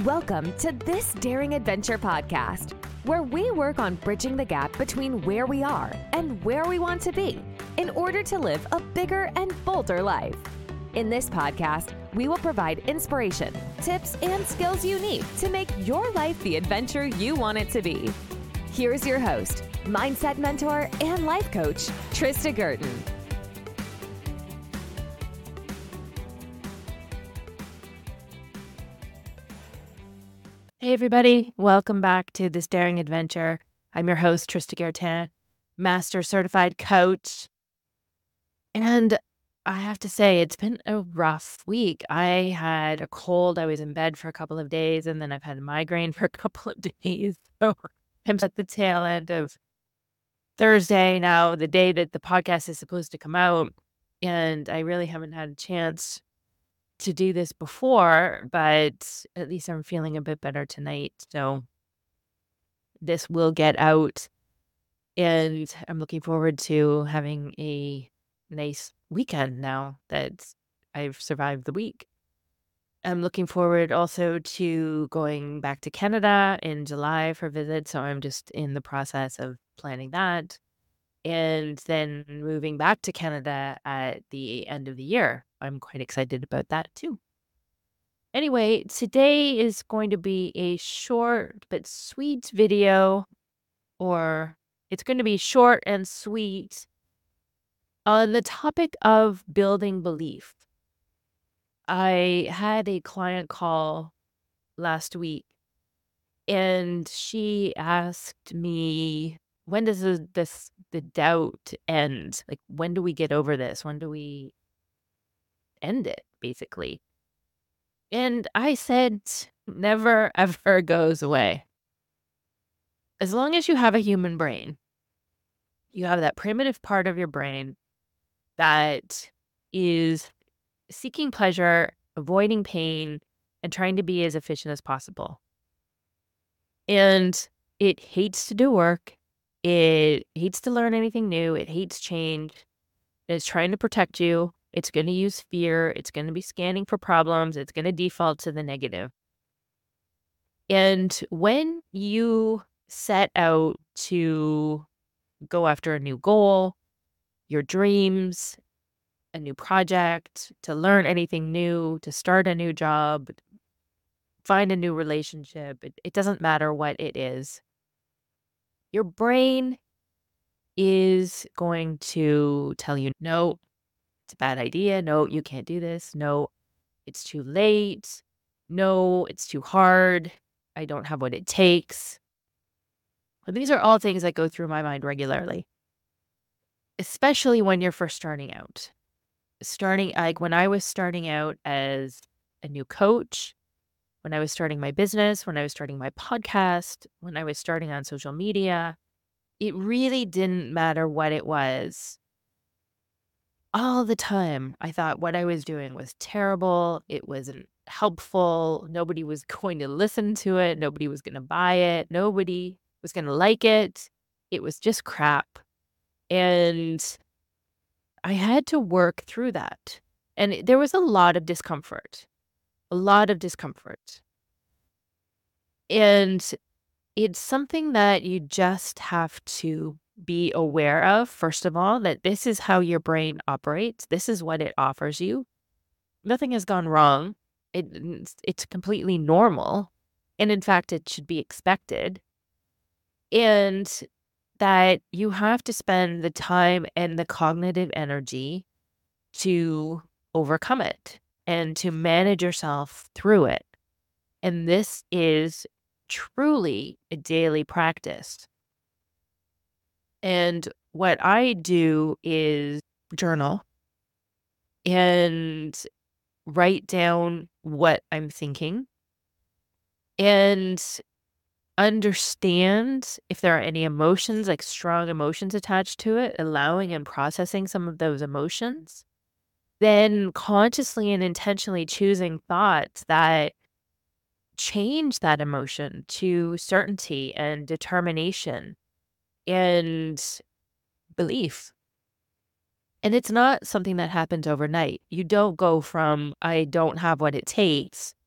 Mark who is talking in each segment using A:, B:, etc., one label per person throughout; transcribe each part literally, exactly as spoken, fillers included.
A: Welcome to This Daring Adventure podcast, where we work on bridging the gap between where we are and where we want to be in order to live a bigger and bolder life. In this podcast, we will provide inspiration, tips, and skills you need to make your life the adventure you want it to be. Here's your host, mindset mentor, and life coach, Trista Gurton.
B: Hey everybody, welcome back to This Daring Adventure. I'm your host, Trista Gurton, Master Certified Coach. And I have to say, it's been a rough week. I had a cold, I was in bed for a couple of days, and then I've had a migraine for a couple of days. So I'm at the tail end of Thursday now, the day that the podcast is supposed to come out. And I really haven't had a chance to do this before, but at least I'm feeling a bit better tonight. So this will get out, and I'm looking forward to having a nice weekend now that I've survived the week. I'm looking forward also to going back to Canada in July for a visit. So I'm just in the process of planning that. And then moving back to Canada at the end of the year. I'm quite excited about that too. Anyway, today is going to be a short but sweet video, or it's going to be short and sweet on the topic of building belief. I had a client call last week, and she asked me, when does this, this the doubt end? Like, when do we get over this? When do we end it, basically? And I said, never, ever goes away. As long as you have a human brain, you have that primitive part of your brain that is seeking pleasure, avoiding pain, and trying to be as efficient as possible. And it hates to do work. It hates to learn anything new. It hates change. It's trying to protect you. It's going to use fear. It's going to be scanning for problems. It's going to default to the negative. And when you set out to go after a new goal, your dreams, a new project, to learn anything new, to start a new job, find a new relationship, it, it doesn't matter what it is, your brain is going to tell you, no, it's a bad idea. No, you can't do this. No, it's too late. No, it's too hard. I don't have what it takes. And these are all things that go through my mind regularly, especially when you're first starting out. Starting, like when I was starting out as a new coach, when I was starting my business, when I was starting my podcast, when I was starting on social media, it really didn't matter what it was. All the time, I thought what I was doing was terrible. It wasn't helpful. Nobody was going to listen to it. Nobody was going to buy it. Nobody was going to like it. It was just crap. And I had to work through that. And it- there was a lot of discomfort, a lot of discomfort. And it's something that you just have to be aware of, first of all, that this is how your brain operates. This is what it offers you. Nothing has gone wrong. It, it's, it's completely normal. And in fact, it should be expected. And that you have to spend the time and the cognitive energy to overcome it and to manage yourself through it. And this is truly a daily practice. And what I do is journal and write down what I'm thinking and understand if there are any emotions, like strong emotions attached to it, allowing and processing some of those emotions, then consciously and intentionally choosing thoughts that change that emotion to certainty and determination and belief. And it's not something that happens overnight. You don't go from, I don't have what it takes,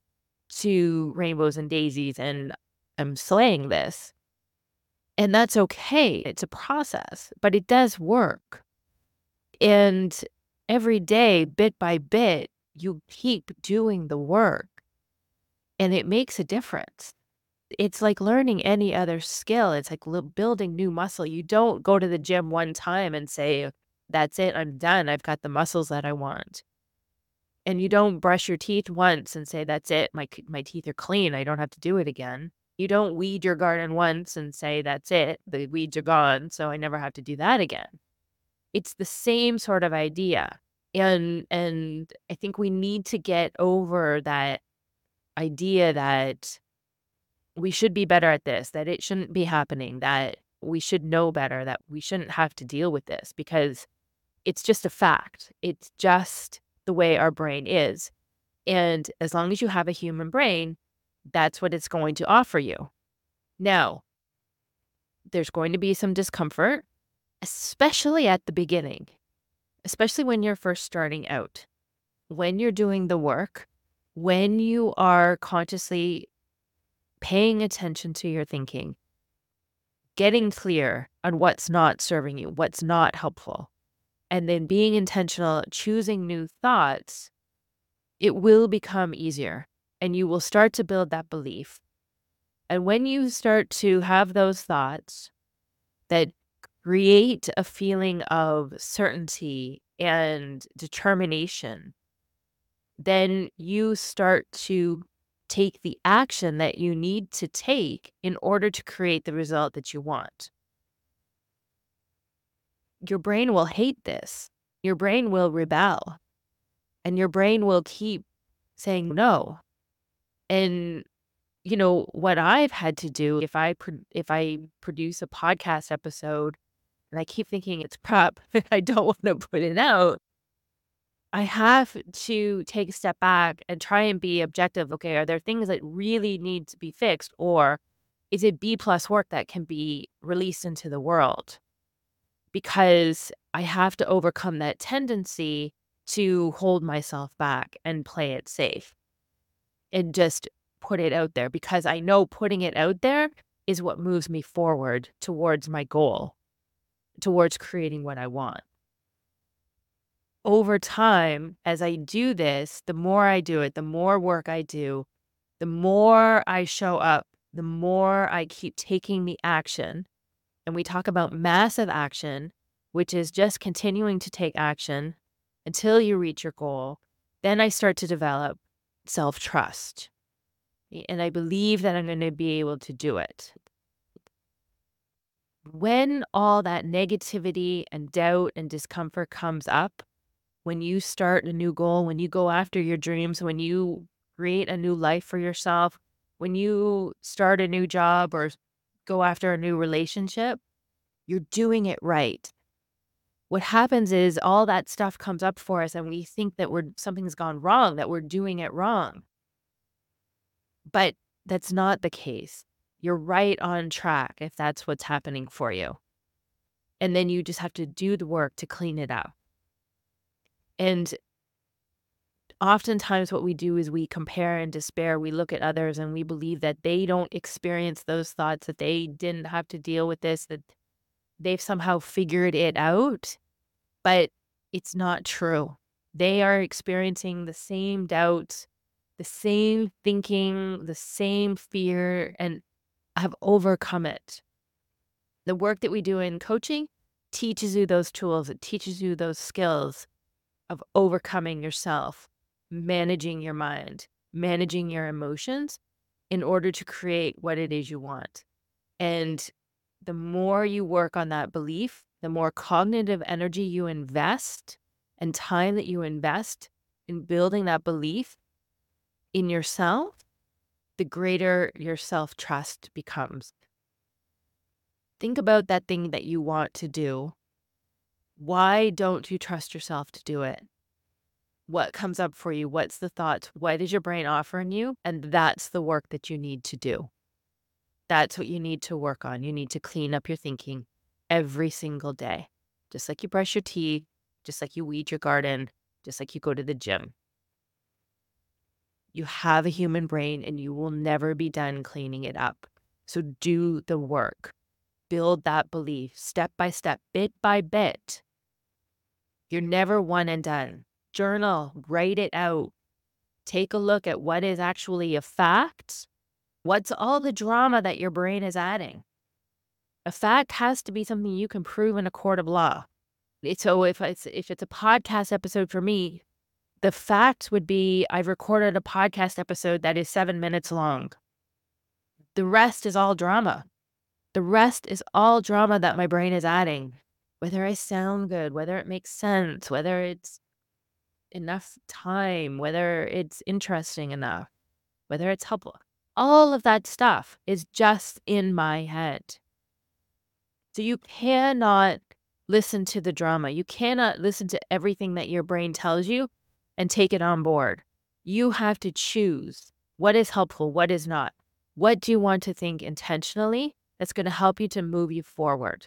B: to rainbows and daisies and I'm slaying this. And that's okay. It's a process, but it does work. And every day, bit by bit, you keep doing the work and it makes a difference. It's like learning any other skill. It's like li- building new muscle. You don't go to the gym one time and say, that's it, I'm done. I've got the muscles that I want. And you don't brush your teeth once and say, that's it, my, c- my teeth are clean. I don't have to do it again. You don't weed your garden once and say, that's it, the weeds are gone, so I never have to do that again. It's the same sort of idea. And and I think we need to get over that idea that we should be better at this, that it shouldn't be happening, that we should know better, that we shouldn't have to deal with this because it's just a fact. It's just the way our brain is. And as long as you have a human brain, that's what it's going to offer you. Now, there's going to be some discomfort, especially at the beginning, especially when you're first starting out. When you're doing the work, when you are consciously paying attention to your thinking, getting clear on what's not serving you, what's not helpful, and then being intentional, choosing new thoughts, it will become easier and you will start to build that belief. And when you start to have those thoughts that create a feeling of certainty and determination, then you start to take the action that you need to take in order to create the result that you want. Your brain will hate this. Your brain will rebel. And your brain will keep saying no. And you know what I've had to do if I pro- if I produce a podcast episode and I keep thinking it's crap and I don't want to put it out, I have to take a step back and try and be objective. Okay, are there things that really need to be fixed, or is it B plus work that can be released into the world? Because I have to overcome that tendency to hold myself back and play it safe and just put it out there because I know putting it out there is what moves me forward towards my goal, towards creating what I want. Over time, as I do this, the more I do it, the more work I do, the more I show up, the more I keep taking the action. And we talk about massive action, which is just continuing to take action until you reach your goal. Then I start to develop self-trust. And I believe that I'm going to be able to do it. When all that negativity and doubt and discomfort comes up, when you start a new goal, when you go after your dreams, when you create a new life for yourself, when you start a new job or go after a new relationship, you're doing it right. What happens is all that stuff comes up for us and we think that we're something's gone wrong, that we're doing it wrong. But that's not the case. You're right on track if that's what's happening for you. And then you just have to do the work to clean it up. And oftentimes what we do is we compare and despair. We look at others and we believe that they don't experience those thoughts, that they didn't have to deal with this, that they've somehow figured it out. But it's not true. They are experiencing the same doubts, the same thinking, the same fear, and have overcome it. The work that we do in coaching teaches you those tools. It teaches you those skills of overcoming yourself, managing your mind, managing your emotions in order to create what it is you want. And the more you work on that belief, the more cognitive energy you invest and time that you invest in building that belief in yourself, the greater your self-trust becomes. Think about that thing that you want to do. Why don't you trust yourself to do it? What comes up for you? What's the thoughts? What is your brain offering you? And that's the work that you need to do. That's what you need to work on. You need to clean up your thinking every single day, just like you brush your teeth, just like you weed your garden, just like you go to the gym. You have a human brain and you will never be done cleaning it up. So do the work. Build that belief step by step, bit by bit. You're never one and done. Journal, write it out. Take a look at what is actually a fact. What's all the drama that your brain is adding? A fact has to be something you can prove in a court of law. So if it's, if it's a podcast episode for me, the fact would be I've recorded a podcast episode that is seven minutes long. The rest is all drama. The rest is all drama that my brain is adding. Whether I sound good, whether it makes sense, whether it's enough time, whether it's interesting enough, whether it's helpful. All of that stuff is just in my head. So you cannot listen to the drama. You cannot listen to everything that your brain tells you and take it on board. You have to choose what is helpful, what is not. What do you want to think intentionally that's going to help you to move you forward?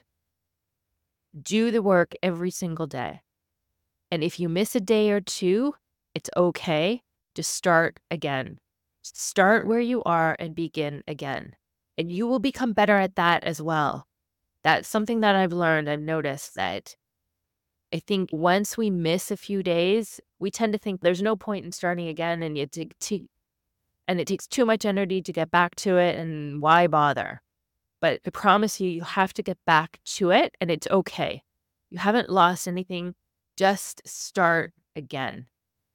B: Do the work every single day. And if you miss a day or two, it's okay. Just start again. Start where you are and begin again. And you will become better at that as well. That's something that I've learned. I've noticed that I think once we miss a few days, we tend to think there's no point in starting again, and you t- t- and it takes too much energy to get back to it, and why bother? But I promise you, you have to get back to it, and it's okay. You haven't lost anything. Just start again.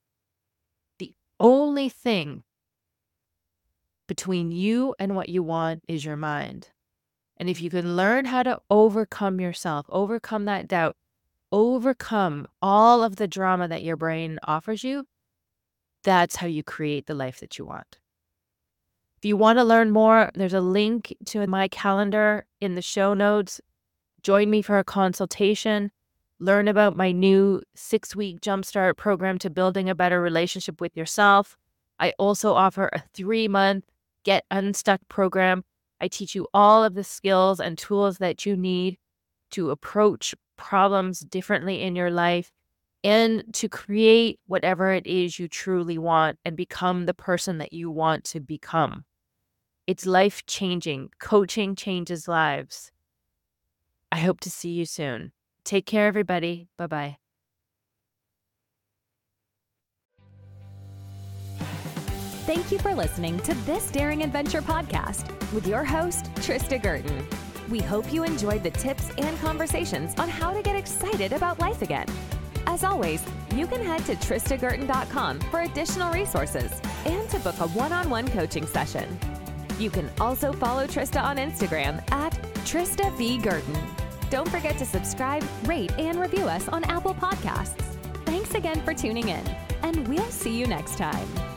B: The only thing between you and what you want is your mind. And if you can learn how to overcome yourself, overcome that doubt, overcome all of the drama that your brain offers you, that's how you create the life that you want. If you want to learn more, there's a link to my calendar in the show notes. Join me for a consultation. Learn about my new six-week Jumpstart program to building a better relationship with yourself. I also offer a three-month Get Unstuck program. I teach you all of the skills and tools that you need to approach problems differently in your life and to create whatever it is you truly want and become the person that you want to become. It's life-changing. Coaching changes lives. I hope to see you soon. Take care, everybody. Bye-bye.
A: Thank you for listening to This Daring Adventure podcast with your host, Trista Gurton. We hope you enjoyed the tips and conversations on how to get excited about life again. As always, you can head to trista gurton dot com for additional resources and to book a one-on-one coaching session. You can also follow Trista on Instagram at Trista V. Gurton. Don't forget to subscribe, rate, and review us on Apple Podcasts. Thanks again for tuning in, and we'll see you next time.